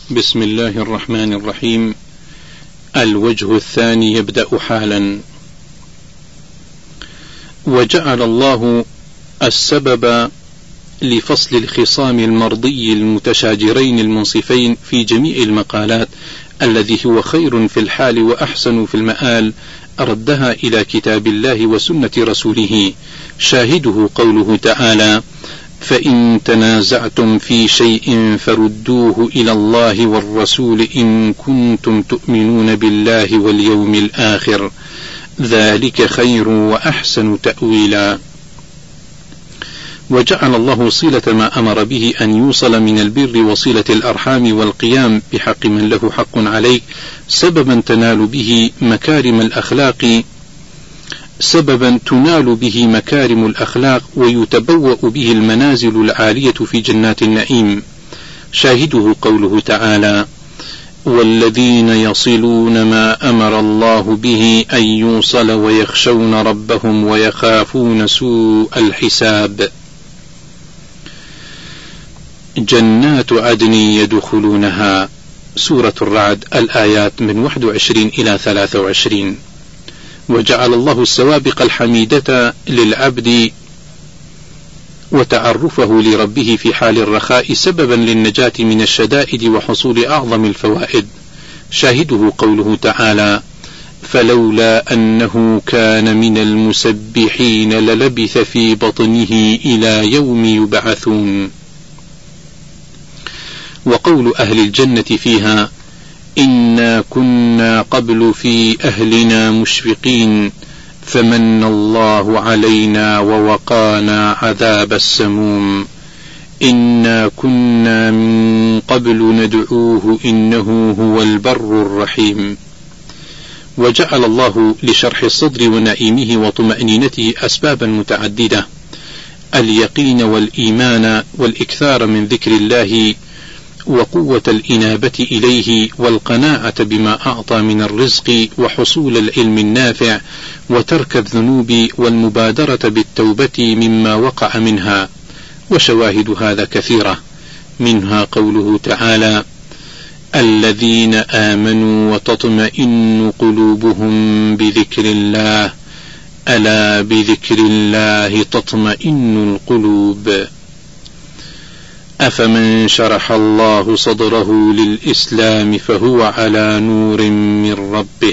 بسم الله الرحمن الرحيم. الوجه الثاني يبدأ حالا. وجعل الله السبب لفصل الخصام المرضي المتشاجرين المنصفين في جميع المقالات الذي هو خير في الحال وأحسن في المآل ردها إلى كتاب الله وسنة رسوله، شاهده قوله تعالى: فإن تنازعتم في شيء فردوه إلى الله والرسول إن كنتم تؤمنون بالله واليوم الآخر ذلك خير وأحسن تأويلا. وجعل الله صلة ما أمر به أن يوصل من البر وصلة الأرحام والقيام بحق من له حق عليك سببا تنال به مكارم الأخلاق ويتبوأ به المنازل العالية في جنات النعيم، شاهده قوله تعالى: والذين يصلون ما أمر الله به أن يوصل ويخشون ربهم ويخافون سوء الحساب. جنات عدن يدخلونها، سورة الرعد، الآيات من 21 إلى 23. وجعل الله السوابق الحميدة للعبد وتعرفه لربه في حال الرخاء سببا للنجاة من الشدائد وحصول أعظم الفوائد، شاهده قوله تعالى: فلولا أنه كان من المسبحين للبث في بطنه إلى يوم يبعثون. وقول أهل الجنة فيها: إنا كنا قبل في أهلنا مشفقين فمن الله علينا ووقانا عذاب السموم إنا كنا من قبل ندعوه إنه هو البر الرحيم. وجعل الله لشرح الصدر ونعيمه وطمأنينته أسبابا متعددة: اليقين والإيمان والإكثار من ذكر الله وقوة الإنابة إليه والقناعة بما أعطى من الرزق وحصول العلم النافع وترك الذنوب والمبادرة بالتوبة مما وقع منها. وشواهد هذا كثيرة، منها قوله تعالى: الذين آمنوا وتطمئن قلوبهم بذكر الله ألا بذكر الله تطمئن القلوب. أفمن شرح الله صدره للإسلام فهو على نور من ربه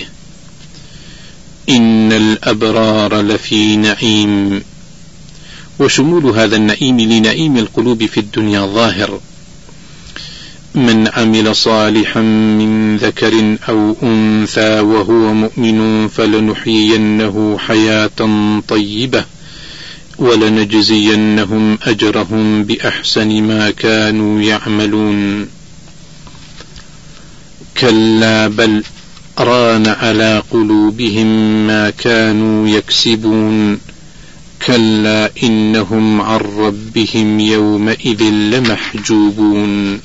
إن الأبرار لفي نعيم. وشمول هذا النعيم لنعيم القلوب في الدنيا ظاهر: من عمل صالحا من ذكر أو أنثى وهو مؤمن فلنحيينه حياة طيبة ولنجزينهم أجرهم بأحسن ما كانوا يعملون. كلا بل ران على قلوبهم ما كانوا يكسبون كلا إنهم عن ربهم يومئذ لمحجوبون.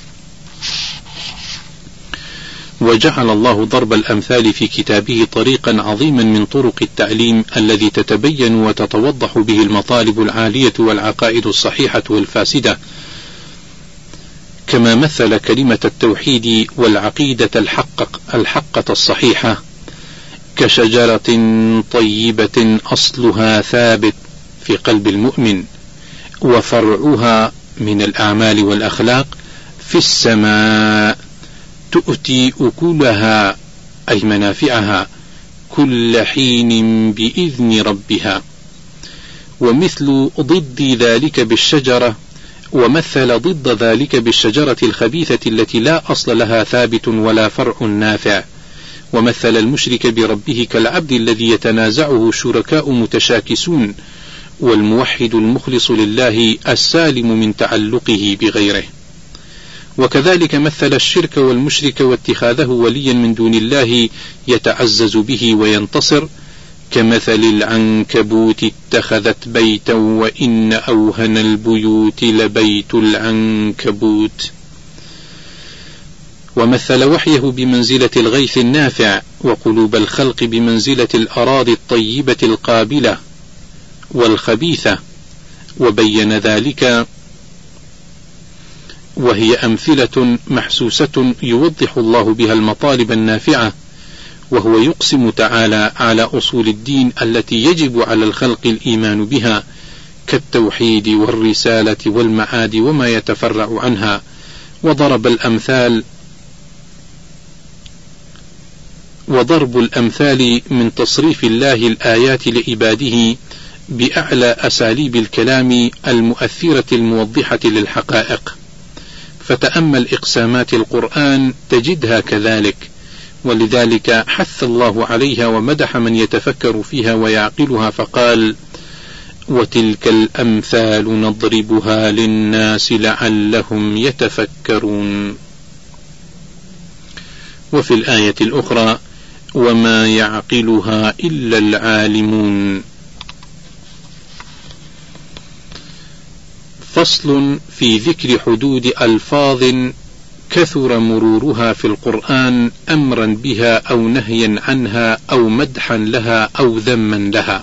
وجعل الله ضرب الأمثال في كتابه طريقا عظيما من طرق التعليم الذي تتبين وتتوضح به المطالب العالية والعقائد الصحيحة والفاسدة، كما مثل كلمة التوحيد والعقيدة الحقة الصحيحة كشجرة طيبة أصلها ثابت في قلب المؤمن وفرعها من الأعمال والأخلاق في السماء تؤتي أكلها أي منافعها كل حين بإذن ربها. ومثل ضد ذلك بالشجرة، ومثل ضد ذلك بالشجرة الخبيثة التي لا أصل لها ثابت ولا فرع نافع. ومثل المشرك بربه كالعبد الذي يتنازعه شركاء متشاكسون، والموحد المخلص لله السالم من تعلقه بغيره. وكذلك مثل الشرك والمشرك واتخاذه وليا من دون الله يتعزز به وينتصر كمثل العنكبوت اتخذت بيتا وإن أوهن البيوت لبيت العنكبوت. ومثل وحيه بمنزلة الغيث النافع وقلوب الخلق بمنزلة الأراضي الطيبة القابلة والخبيثة، وبين ذلك وهي أمثلة محسوسة يوضح الله بها المطالب النافعة، وهو يقسم تعالى على أصول الدين التي يجب على الخلق الإيمان بها كالتوحيد والرسالة والمعاد وما يتفرع عنها، وضرب الأمثال من تصريف الله الآيات لعباده بأعلى أساليب الكلام المؤثرة الموضحة للحقائق. فتأمل إقسامات القرآن تجدها كذلك، ولذلك حث الله عليها ومدح من يتفكر فيها ويعقلها فقال: وتلك الأمثال نضربها للناس لعلهم يتفكرون. وفي الآية الأخرى: وما يعقلها إلا العالمون. فصل في ذكر حدود ألفاظ كثر مرورها في القرآن أمرا بها أو نهيا عنها أو مدحا لها أو ذما لها.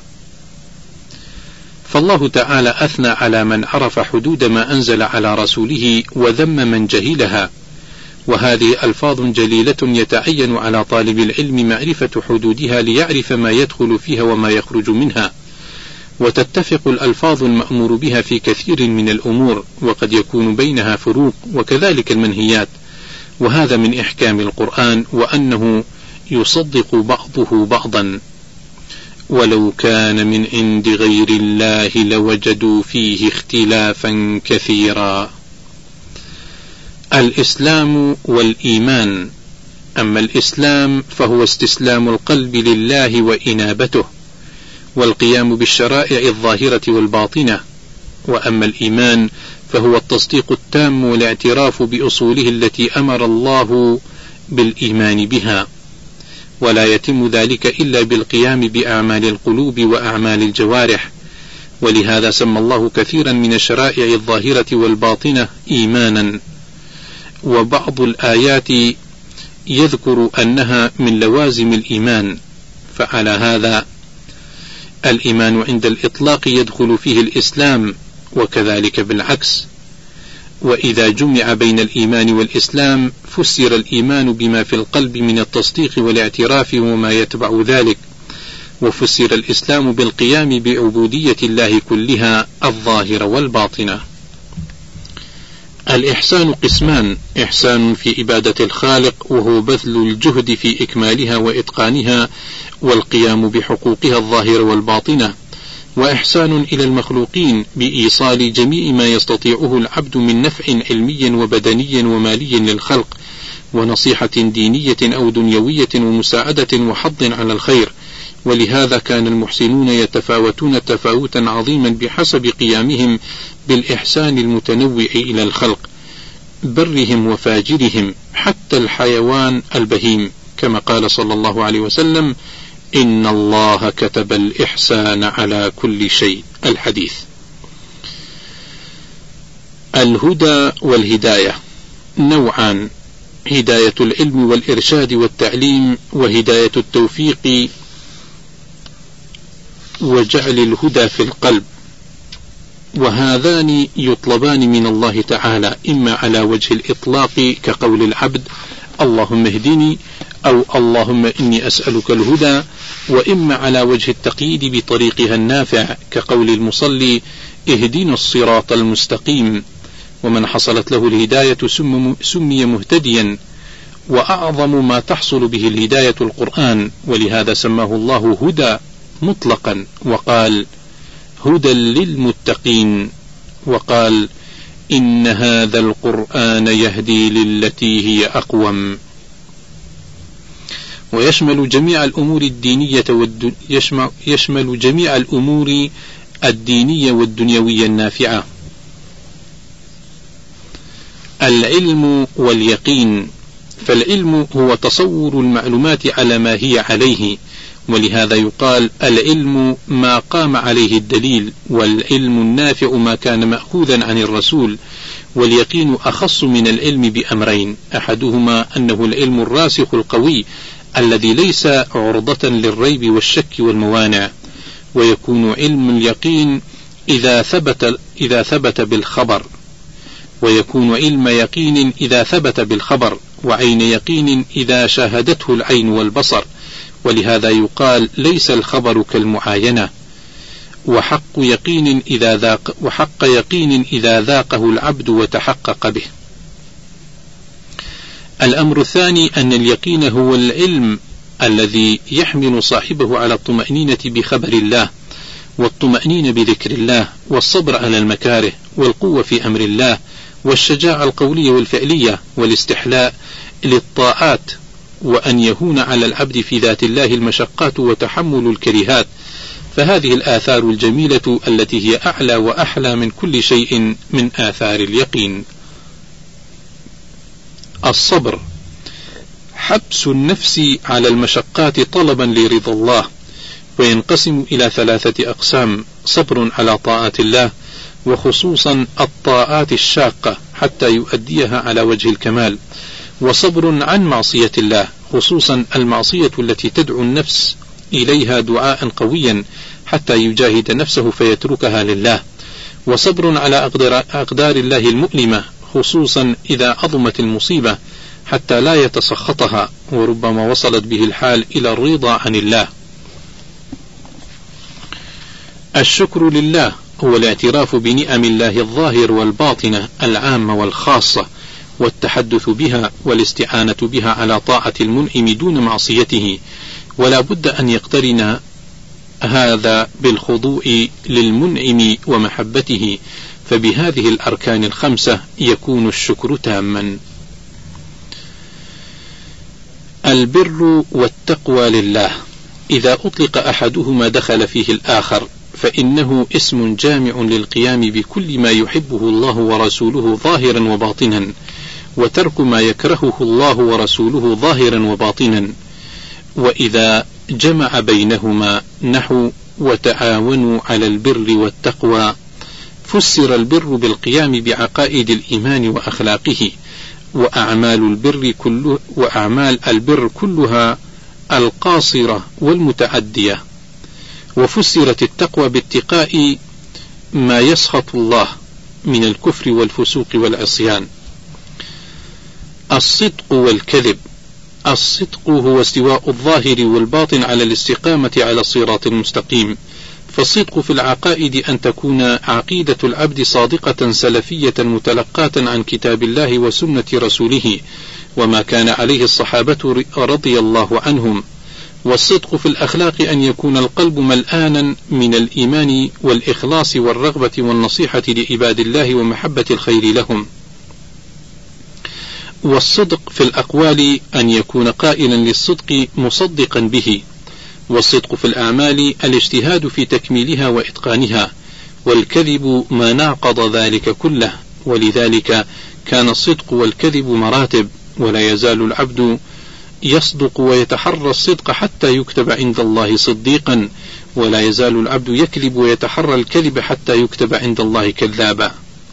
فالله تعالى أثنى على من عرف حدود ما أنزل على رسوله وذم من جهلها، وهذه ألفاظ جليلة يتعين على طالب العلم معرفة حدودها ليعرف ما يدخل فيها وما يخرج منها. وتتفق الألفاظ المأمور بها في كثير من الأمور، وقد يكون بينها فروق، وكذلك المنهيات، وهذا من إحكام القرآن، وأنه يصدق بعضه بعضا. ولو كان من عند غير الله لوجدوا فيه اختلافا كثيرا. الإسلام والإيمان. أما الإسلام فهو استسلام القلب لله وإنابته والقيام بالشرائع الظاهرة والباطنة، وأما الإيمان فهو التصديق التام والاعتراف بأصوله التي أمر الله بالإيمان بها، ولا يتم ذلك إلا بالقيام بأعمال القلوب وأعمال الجوارح. ولهذا سمى الله كثيرا من الشرائع الظاهرة والباطنة إيمانا، وبعض الآيات يذكر أنها من لوازم الإيمان. فعلى هذا الإيمان عند الإطلاق يدخل فيه الإسلام، وكذلك بالعكس. وإذا جمع بين الإيمان والإسلام فسر الإيمان بما في القلب من التصديق والاعتراف وما يتبع ذلك، وفسر الإسلام بالقيام بعبودية الله كلها الظاهرة والباطنة. الإحسان قسمان: إحسان في عبادة الخالق وهو بذل الجهد في إكمالها وإتقانها والقيام بحقوقها الظاهرة والباطنة، وإحسان إلى المخلوقين بإيصال جميع ما يستطيعه العبد من نفع علمي وبدني ومالي للخلق، ونصيحة دينية أو دنيوية، ومساعدة وحض على الخير. ولهذا كان المحسنون يتفاوتون تفاوتا عظيما بحسب قيامهم بالإحسان المتنوع إلى الخلق، برهم وفاجرهم، حتى الحيوان البهيم، كما قال صلى الله عليه وسلم: إن الله كتب الإحسان على كل شيء. الحديث. الهدى والهداية نوعان: هداية العلم والإرشاد والتعليم، وهداية التوفيق وجعل الهدى في القلب. وهذان يطلبان من الله تعالى إما على وجه الإطلاق كقول العبد: اللهم اهدني، أو اللهم إني أسألك الهدى، وإما على وجه التقييد بطريقها النافع كقول المصلي: اهدنا الصراط المستقيم. ومن حصلت له الهداية سمي مهتديا. وأعظم ما تحصل به الهداية القرآن، ولهذا سماه الله هدى مطلقا، وقال: هدى للمتقين، وقال: إن هذا القرآن يهدي للتي هي أقوم. ويشمل جميع الأمور الدينية يشمل جميع الأمور الدينية والدنيوية النافعة. العلم واليقين. فالعلم هو تصور المعلومات على ما هي عليه، ولهذا يقال: العلم ما قام عليه الدليل، والعلم النافع ما كان مأخوذا عن الرسول. واليقين أخص من العلم بأمرين: أحدهما أنه العلم الراسخ القوي الذي ليس عرضة للريب والشك والموانع، ويكون علم اليقين إذا ثبت بالخبر، ويكون علم يقين إذا ثبت بالخبر، وعين يقين إذا شاهدته العين والبصر، ولهذا يقال ليس الخبر كالمعاينة. وحق يقين إذا ذاقه العبد وتحقق به. الأمر الثاني أن اليقين هو العلم الذي يحمل صاحبه على الطمأنينة بخبر الله، والطمأنينة بذكر الله، والصبر على المكاره، والقوة في أمر الله، والشجاعة القولية والفعلية، والاستحلاء للطاعات، وأن يهون على العبد في ذات الله المشقات وتحمل الكريهات. فهذه الآثار الجميلة التي هي أعلى وأحلى من كل شيء من آثار اليقين. الصبر حبس النفس على المشقات طلبا لرضا الله، وينقسم إلى 3 أقسام: صبر على طاعات الله، وخصوصا الطاعات الشاقة حتى يؤديها على وجه الكمال، وصبر عن معصية الله، خصوصا المعصية التي تدعو النفس إليها دعاء قويا حتى يجاهد نفسه فيتركها لله، وصبر على أقدار الله المؤلمة، خصوصا إذا عظمت المصيبة حتى لا يتسخطها، وربما وصلت به الحال إلى الرضا عن الله. الشكر لله هو الاعتراف بنعم الله الظاهر والباطنة العامة والخاصة، والتحدث بها والاستعانة بها على طاعة المنعم دون معصيته، ولا بد أن يقترن هذا بالخضوع للمنعم ومحبته، فبهذه الأركان ال5 يكون الشكر تاما. البر والتقوى لله، إذا أطلق أحدهما دخل فيه الآخر، فإنه اسم جامع للقيام بكل ما يحبه الله ورسوله ظاهرا وباطنا، وترك ما يكرهه الله ورسوله ظاهرا وباطنا. وإذا جمع بينهما نحو وتعاونوا على البر والتقوى، فسر البر بالقيام بعقائد الإيمان وأخلاقه، وأعمال البر كلها القاصرة والمتعدية. وفسرت التقوى باتقاء ما يسخط الله من الكفر والفسوق والعصيان. الصدق والكذب، الصدق هو استواء الظاهر والباطن على الاستقامة على الصراط المستقيم، فالصدق في العقائد أن تكون عقيدة العبد صادقة سلفية متلقاة عن كتاب الله وسنة رسوله وما كان عليه الصحابة رضي الله عنهم. والصدق في الأخلاق أن يكون القلب ملآنا من الإيمان والإخلاص والرغبة والنصيحة لعباد الله ومحبة الخير لهم. والصدق في الأقوال أن يكون قائلا للصدق مصدقا به. والصدق في الأعمال الاجتهاد في تكميلها وإتقانها. والكذب ما ناقض ذلك كله، ولذلك كان الصدق والكذب مراتب، ولا يزال العبد يصدق ويتحرى الصدق حتى يكتب عند الله صديقا، ولا يزال العبد يكذب ويتحرى الكذب حتى يكتب عند الله كذابا.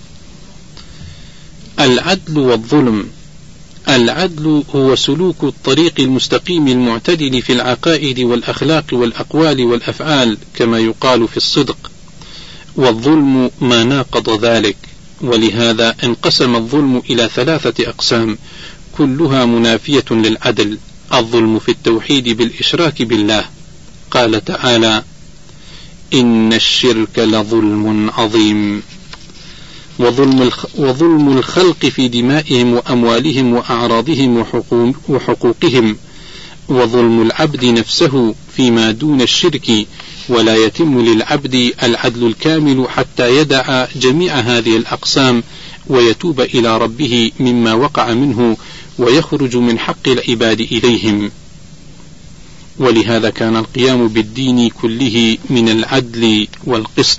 العدل والظلم، العدل هو سلوك الطريق المستقيم المعتدل في العقائد والأخلاق والأقوال والأفعال كما يقال في الصدق، والظلم ما ناقض ذلك، ولهذا انقسم الظلم إلى 3 أقسام كلها منافية للعدل. الظلم في التوحيد بالإشراك بالله، قال تعالى: إن الشرك لظلم عظيم. وظلم الخلق في دمائهم وأموالهم وأعراضهم وحقوقهم، وظلم العبد نفسه فيما دون الشرك، ولا يتم للعبد العدل الكامل حتى يدع جميع هذه الأقسام ويتوب إلى ربه مما وقع منه ويخرج من حق العباد إليهم. ولهذا كان القيام بالدين كله من العدل والقسط.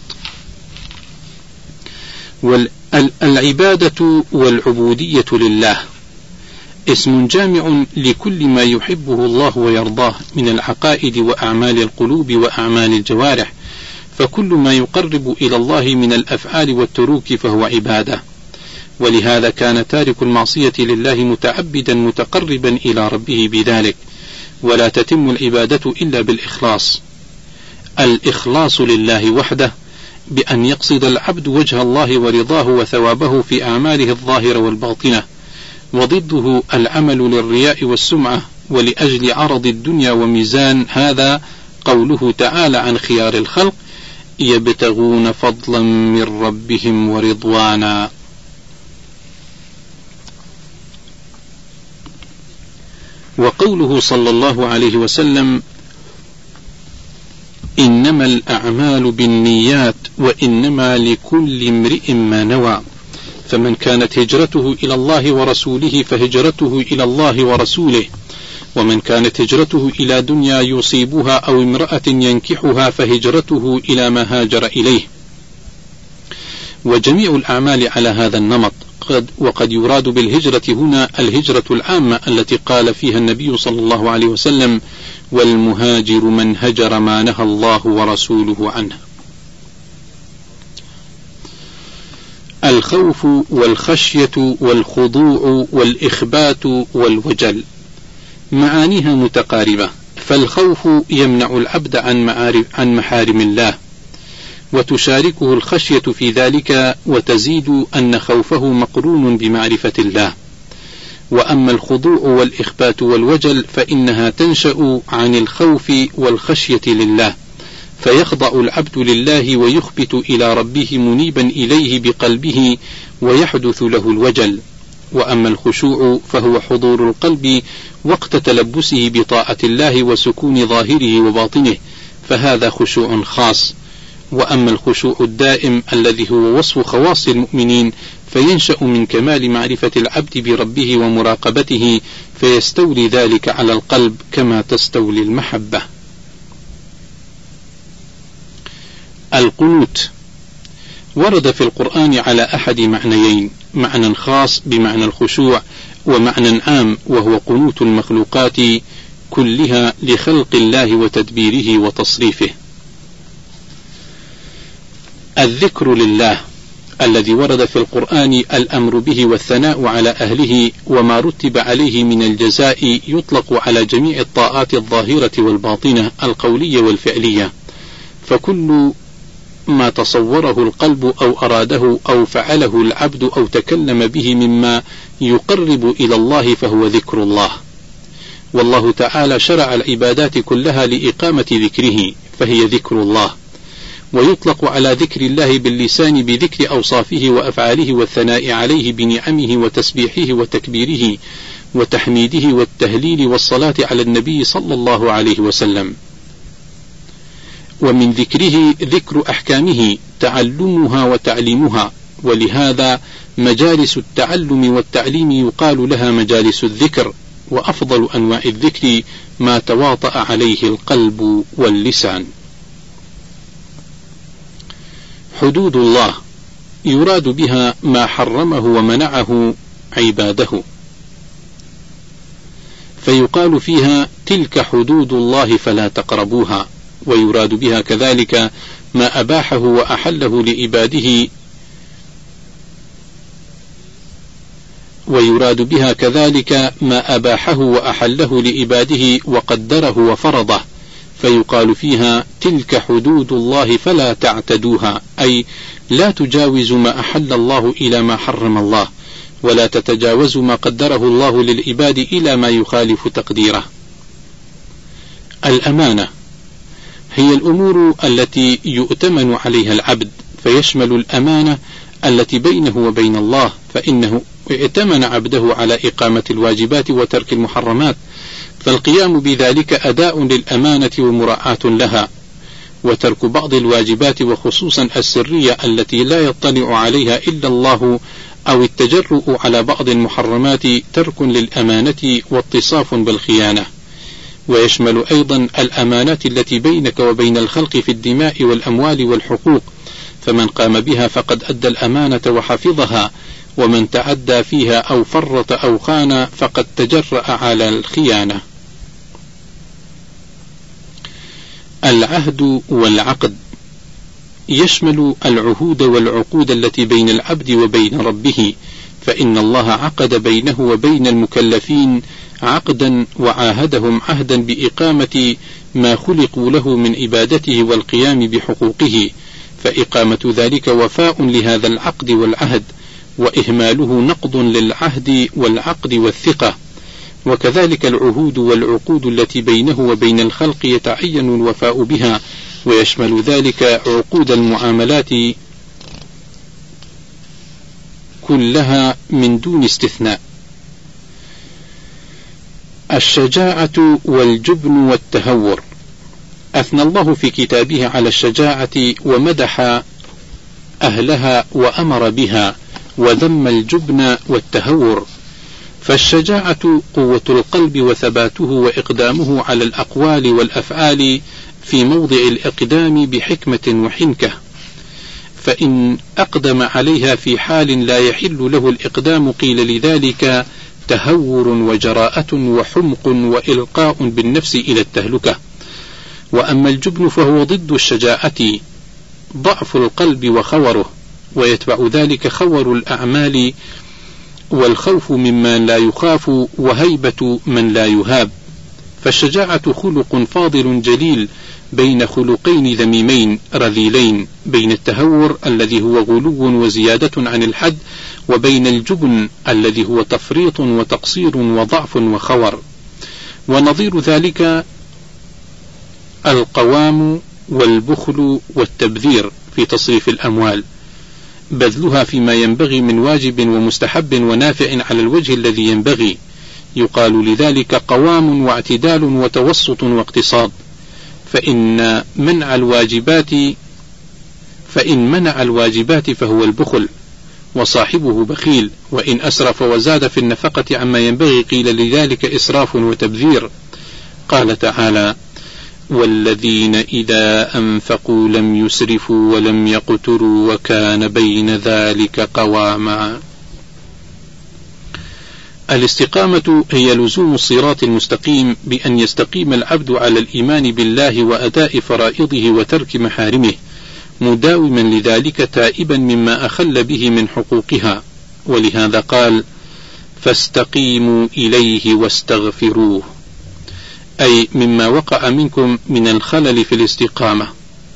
والعبادة والعبودية لله اسم جامع لكل ما يحبه الله ويرضاه من العقائد وأعمال القلوب وأعمال الجوارح، فكل ما يقرب إلى الله من الأفعال والتروك فهو عبادة. ولهذا كان تارك المعصية لله متعبدا متقربا إلى ربه بذلك، ولا تتم العبادة إلا بالإخلاص. الإخلاص لله وحده بأن يقصد العبد وجه الله ورضاه وثوابه في أعماله الظاهرة والباطنة، وضده العمل للرياء والسمعة ولأجل عرض الدنيا وميزان هذا قوله تعالى عن خيار الخلق: يبتغون فضلا من ربهم ورضوانا. وقوله صلى الله عليه وسلم: إنما الأعمال بالنيات وإنما لكل امرئ ما نوى، فمن كانت هجرته إلى الله ورسوله فهجرته إلى الله ورسوله، ومن كانت هجرته إلى دنيا يصيبها أو امرأة ينكحها فهجرته إلى ما هاجر إليه. وجميع الأعمال على هذا النمط، وقد يراد بالهجرة هنا الهجرة العامة التي قال فيها النبي صلى الله عليه وسلم: والمهاجر من هجر ما نهى الله ورسوله عنه. الخوف والخشية والخضوع والإخبات والوجل معانيها متقاربة، فالخوف يمنع العبد عن محارم الله، وتشاركه الخشية في ذلك، وتزيد أن خوفه مقرون بمعرفة الله. وأما الخضوع والإخبات والوجل فإنها تنشأ عن الخوف والخشية لله، فيخضع العبد لله ويخبت إلى ربه منيبا إليه بقلبه، ويحدث له الوجل. وأما الخشوع فهو حضور القلب وقت تلبسه بطاعة الله وسكون ظاهره وباطنه، فهذا خشوع خاص. وأما الخشوع الدائم الذي هو وصف خواص المؤمنين فينشأ من كمال معرفة العبد بربه ومراقبته، فيستولي ذلك على القلب كما تستولي المحبة. القنوت ورد في القرآن على أحد معنيين: معنى خاص بمعنى الخشوع، ومعنى عام وهو قنوت المخلوقات كلها لخلق الله وتدبيره وتصريفه. الذكر لله الذي ورد في القرآن الأمر به والثناء على أهله وما رتب عليه من الجزاء يطلق على جميع الطاعات الظاهرة والباطنة القولية والفعلية، فكل ما تصوره القلب أو أراده أو فعله العبد أو تكلم به مما يقرب إلى الله فهو ذكر الله. والله تعالى شرع العبادات كلها لإقامة ذكره، فهي ذكر الله. ويطلق على ذكر الله باللسان بذكر أوصافه وأفعاله والثناء عليه بنعمه وتسبيحه وتكبيره وتحميده والتهليل والصلاة على النبي صلى الله عليه وسلم. ومن ذكره ذكر أحكامه تعلمها وتعليمها، ولهذا مجالس التعلم والتعليم يقال لها مجالس الذكر. وأفضل أنواع الذكر ما تواطأ عليه القلب واللسان. حدود الله يراد بها ما حرمه ومنعه عباده، فيقال فيها: تلك حدود الله فلا تقربوها. ويراد بها كذلك ما أباحه وأحله لعباده، وقدره وفرضه، فيقال فيها: تلك حدود الله فلا تعتدوها، أي لا تجاوز ما أحل الله إلى ما حرم الله، ولا تتجاوز ما قدره الله للعباد إلى ما يخالف تقديره. الأمانة هي الأمور التي يؤتمن عليها العبد، فيشمل الأمانة التي بينه وبين الله، فإنه ائتمن عبده على إقامة الواجبات وترك المحرمات، فالقيام بذلك أداء للأمانة ومراعاة لها، وترك بعض الواجبات وخصوصا السرية التي لا يطلع عليها إلا الله، أو التجرؤ على بعض المحرمات ترك للأمانة واتصاف بالخيانة. ويشمل أيضا الأمانات التي بينك وبين الخلق في الدماء والأموال والحقوق، فمن قام بها فقد أدى الأمانة وحفظها، ومن تعدى فيها أو فرط أو خان فقد تجرأ على الخيانة. العهد والعقد يشمل العهود والعقود التي بين العبد وبين ربه، فإن الله عقد بينه وبين المكلفين عقدا وعاهدهم عهدا بإقامة ما خلقوا له من عبادته والقيام بحقوقه، فإقامة ذلك وفاء لهذا العقد والعهد، وإهماله نقض للعهد والعقد والثقة. وكذلك العهود والعقود التي بينه وبين الخلق يتعين الوفاء بها، ويشمل ذلك عقود المعاملات كلها من دون استثناء. الشجاعة والجبن والتهور. أثنى الله في كتابه على الشجاعة ومدح أهلها وأمر بها، وذم الجبن والتهور. فالشجاعة قوة القلب وثباته وإقدامه على الأقوال والأفعال في موضع الإقدام بحكمة وحنكة، فإن أقدم عليها في حال لا يحل له الإقدام قيل لذلك تهور وجراءة وحمق وإلقاء بالنفس إلى التهلكة. وأما الجبن فهو ضد الشجاعة، ضعف القلب وخوره، ويتبع ذلك خور الأعمال والخوف ممن لا يخاف وهيبة من لا يهاب. فالشجاعة خلق فاضل جليل بين خلقين ذميمين رذيلين، بين التهور الذي هو غلو وزيادة عن الحد، وبين الجبن الذي هو تفريط وتقصير وضعف وخور. ونظير ذلك القوام والبخل والتبذير في تصريف الأموال، بذلها فيما ينبغي من واجب ومستحب ونافع على الوجه الذي ينبغي. يقال لذلك قوام واعتدال وتوسط واقتصاد. فإن منع الواجبات فهو البخل، وصاحبه بخيل. وإن أسرف وزاد في النفقة عما ينبغي قيل لذلك إسراف وتبذير. قال تعالى: والذين إذا أنفقوا لم يسرفوا ولم يقتروا وكان بين ذلك قواما. الاستقامة هي لزوم الصراط المستقيم، بأن يستقيم العبد على الإيمان بالله وأداء فرائضه وترك محارمه، مداوما لذلك تائبا مما أخل به من حقوقها. ولهذا قال: فاستقيموا إليه واستغفروه، أي مما وقع منكم من الخلل في الاستقامة.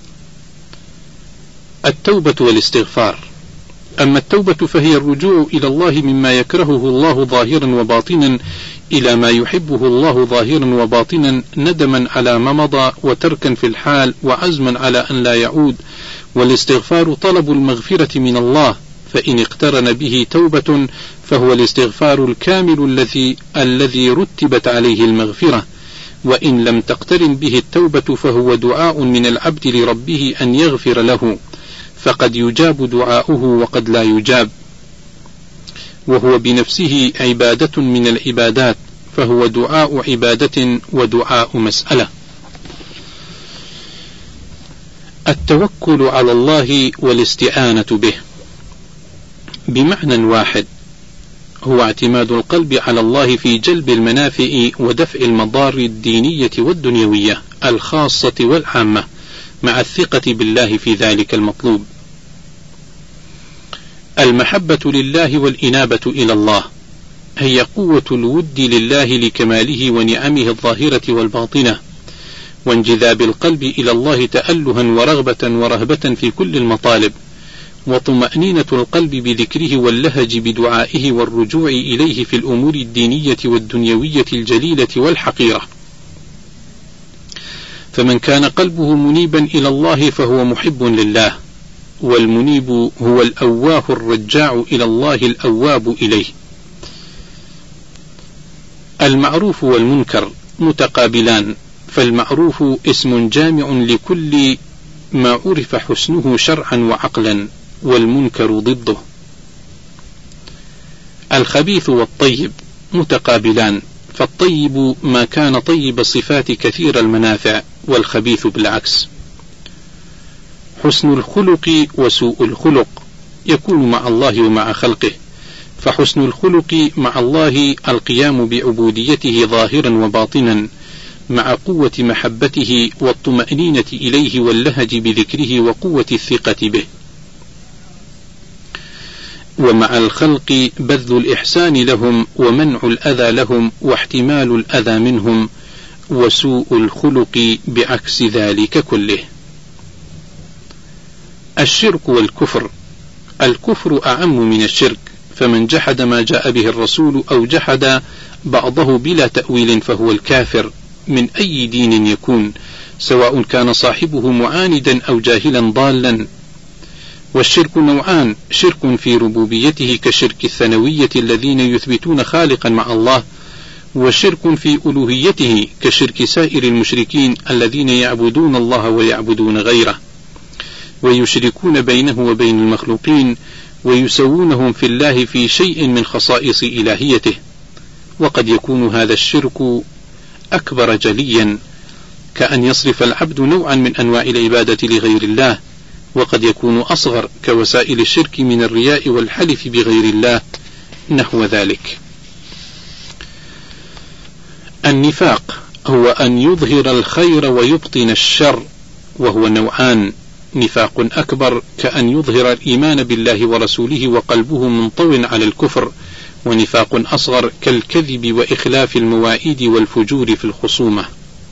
التوبة والاستغفار. أما التوبة فهي الرجوع إلى الله مما يكرهه الله ظاهرا وباطنا إلى ما يحبه الله ظاهرا وباطنا، ندما على ما مضى وتركا في الحال وعزما على أن لا يعود. والاستغفار طلب المغفرة من الله، فإن اقترن به توبة فهو الاستغفار الكامل الذي رتبت عليه المغفرة. وإن لم تقترن به التوبة فهو دعاء من العبد لربه أن يغفر له، فقد يجاب دعاؤه وقد لا يجاب، وهو بنفسه عبادة من العبادات، فهو دعاء عبادة ودعاء مسألة. التوكل على الله والاستعانة به بمعنى واحد، هو اعتماد القلب على الله في جلب المنافع ودفع المضار الدينية والدنيوية الخاصة والعامة، مع الثقة بالله في ذلك المطلوب. المحبة لله والإنابة إلى الله هي قوة الود لله لكماله ونعمه الظاهرة والباطنة، وانجذاب القلب إلى الله تألها ورغبة ورهبة في كل المطالب، وطمأنينة القلب بذكره واللهج بدعائه والرجوع إليه في الأمور الدينية والدنيوية الجليلة والحقيرة. فمن كان قلبه منيبا إلى الله فهو محب لله، والمنيب هو الأواه الرجاع إلى الله الأواب إليه. المعروف والمنكر متقابلان، فالمعروف اسم جامع لكل ما عرف حسنه شرعا وعقلا، والمنكر ضده. الخبيث والطيب متقابلان، فالطيب ما كان طيب الصفات كثير المنافع، والخبيث بالعكس. حسن الخلق وسوء الخلق يكون مع الله ومع خلقه، فحسن الخلق مع الله القيام بعبوديته ظاهرا وباطنا، مع قوة محبته والطمأنينة إليه واللهج بذكره وقوة الثقة به. ومع الخلق بذل الإحسان لهم ومنع الأذى لهم واحتمال الأذى منهم، وسوء الخلق بعكس ذلك كله. الشرك والكفر. الكفر أعم من الشرك، فمن جحد ما جاء به الرسول أو جحد بعضه بلا تأويل فهو الكافر من أي دين يكون، سواء كان صاحبه معاندا أو جاهلا ضالا. والشرك نوعان: شرك في ربوبيته كشرك الثانوية الذين يثبتون خالقا مع الله، وشرك في ألوهيته كشرك سائر المشركين الذين يعبدون الله ويعبدون غيره، ويشركون بينه وبين المخلوقين ويسوونهم في الله في شيء من خصائص إلهيته. وقد يكون هذا الشرك أكبر جليا، كأن يصرف العبد نوعا من أنواع العبادة لغير الله، وقد يكون أصغر كوسائل الشرك من الرياء والحلف بغير الله نحو ذلك. النفاق هو أن يظهر الخير ويبطن الشر، وهو نوعان: نفاق أكبر كأن يظهر الإيمان بالله ورسوله وقلبه منطو على الكفر، ونفاق أصغر كالكذب وإخلاف المواعيد والفجور في الخصومة.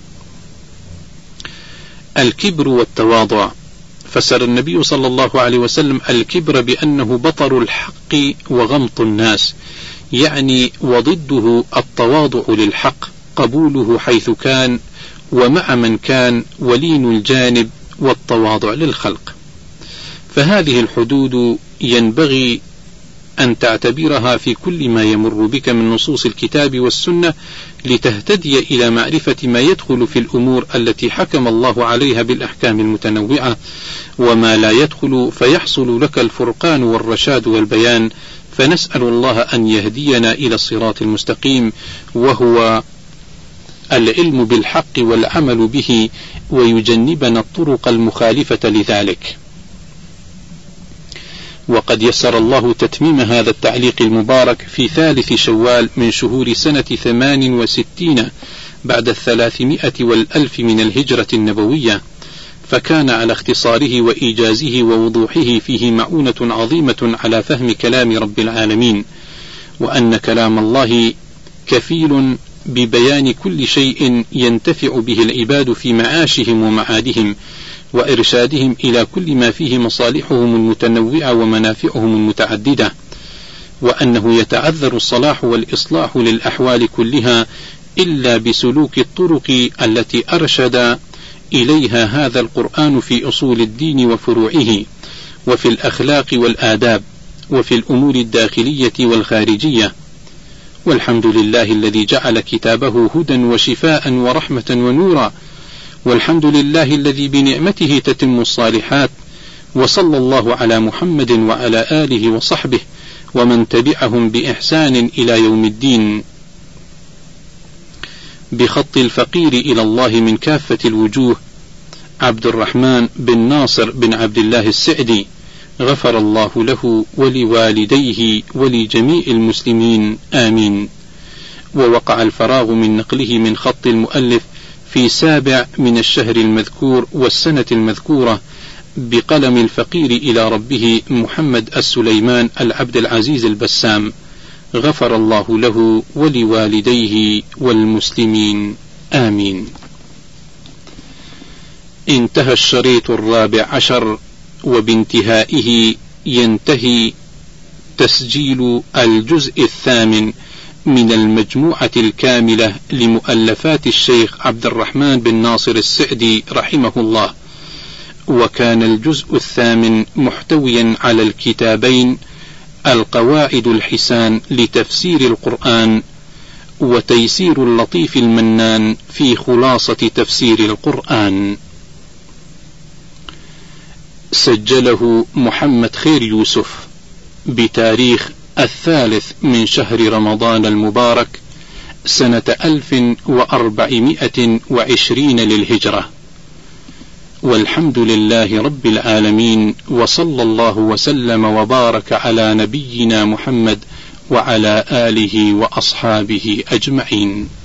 الكبر والتواضع. فسر النبي صلى الله عليه وسلم الكبر بأنه بطر الحق وغمط الناس، يعني وضده التواضع للحق، قبوله حيث كان ومع من كان، ولين الجانب والتواضع للخلق. فهذه الحدود ينبغي أن تعتبرها في كل ما يمر بك من نصوص الكتاب والسنة، لتهتدي إلى معرفة ما يدخل في الأمور التي حكم الله عليها بالأحكام المتنوعة، وما لا يدخل، فيحصل لك الفرقان والرشاد والبيان. فنسأل الله أن يهدينا إلى الصراط المستقيم، وهو العلم بالحق والعمل به، ويجنبنا الطرق المخالفة لذلك. وقد يسر الله تتميم هذا التعليق المبارك في 3 شوال من شهور سنة 68 بعد 300 والألف من الهجرة النبوية، فكان على اختصاره وإيجازه ووضوحه فيه معونة عظيمة على فهم كلام رب العالمين، وأن كلام الله كفيل ببيان كل شيء ينتفع به العباد في معاشهم ومعادهم، وإرشادهم إلى كل ما فيه مصالحهم المتنوعة ومنافعهم المتعددة، وأنه يتعذر الصلاح والإصلاح للأحوال كلها إلا بسلوك الطرق التي أرشد إليها هذا القرآن في أصول الدين وفروعه، وفي الأخلاق والآداب، وفي الأمور الداخلية والخارجية. والحمد لله الذي جعل كتابه هدى وشفاء ورحمة ونورا، والحمد لله الذي بنعمته تتم الصالحات. وصلى الله على محمد وعلى آله وصحبه ومن تبعهم بإحسان إلى يوم الدين. بخط الفقير إلى الله من كافة الوجوه، عبد الرحمن بن ناصر بن عبد الله السعدي، غفر الله له ولوالديه ولجميع المسلمين آمين. ووقع الفراغ من نقله من خط المؤلف في 7 من الشهر المذكور والسنة المذكورة بقلم الفقير إلى ربه محمد السليمان العبد العزيز البسام، غفر الله له ولوالديه والمسلمين آمين. انتهى الشريط 14، وبانتهائه ينتهي تسجيل الجزء 8 من المجموعة الكاملة لمؤلفات الشيخ عبد الرحمن بن ناصر السعدي رحمه الله. وكان الجزء 8 محتويا على الكتابين: القواعد الحسان لتفسير القرآن، وتيسير اللطيف المنان في خلاصة تفسير القرآن. سجله محمد خير يوسف بتاريخ 3 من شهر رمضان المبارك سنة 1420 للهجرة. والحمد لله رب العالمين، وصلى الله وسلم وبارك على نبينا محمد وعلى آله وأصحابه أجمعين.